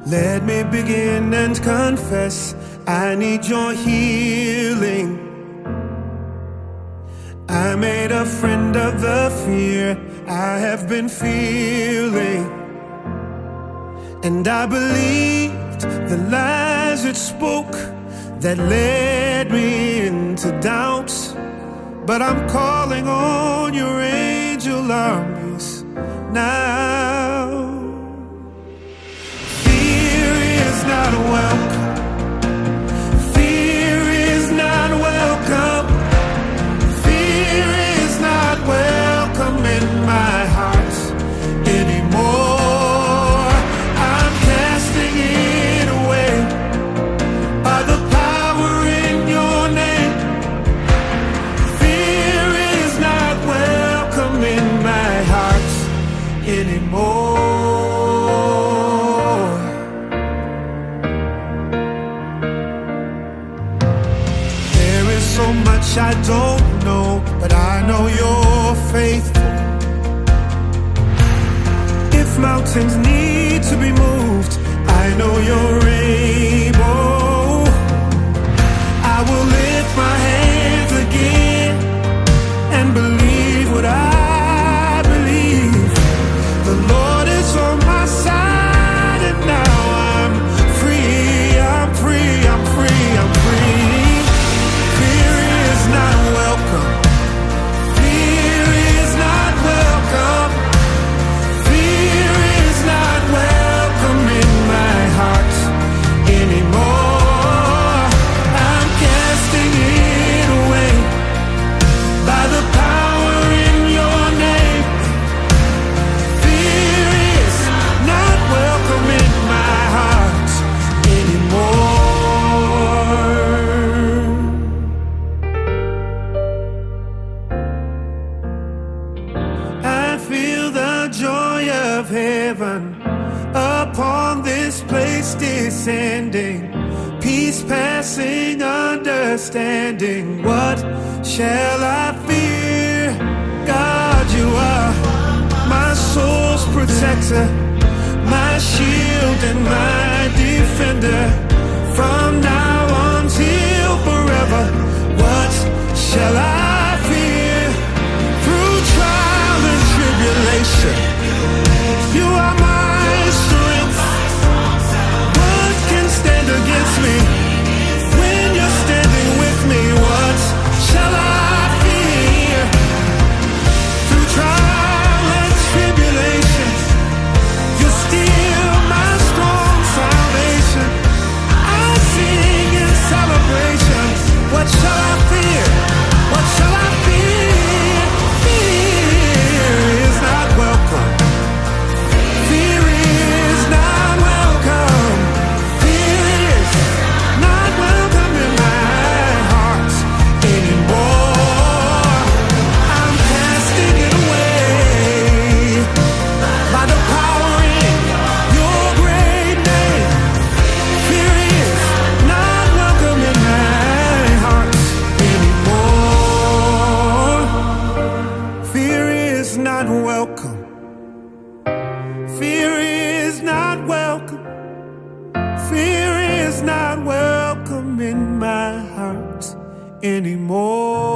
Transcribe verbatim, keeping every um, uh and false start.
Let me begin and confess, I need your healing. I made a friend of the fear I have been feeling, and I believed the lies it spoke that led me into doubt. But I'm calling on your angel armies now. Fear is not welcome. Fear is not welcome. Fear is not welcome in my heart anymore. I'm casting it away by the power in your name. Fear is not welcome in my heart anymore. There is so much I don't know, but I know you're faithful. If mountains need to be moved, I know you're able. I will lift my hands again and believe what I believe. The Lord is on my side, and now I'm free, I'm free, I'm free, I'm free. Fear is not welcome. Fear is not welcome. Fear is not welcome in my heart anymore. I'm casting it away by the power in your name. Fear is not welcome in my heart anymore. I feel the joy of heaven upon this place descending, peace passing understanding. What shall I fear? God, you are my soul's protector, my shield and my defender. From now until forever, what shall I fear? Through trial and tribulation, you are my strength. What can stand against me when you're standing with me? What shall I fear? Through trial and tribulation, you're still my strong salvation. I sing in celebration. What shall I fear? What shall I fear? Fear is not welcome. Fear is not welcome. Fear is not welcome in my heart anymore. I'm casting it away by the power in your great name. Fear is not welcome in my heart anymore. Fear is not welcome. Fear is not welcome. Fear is not welcome in my heart anymore.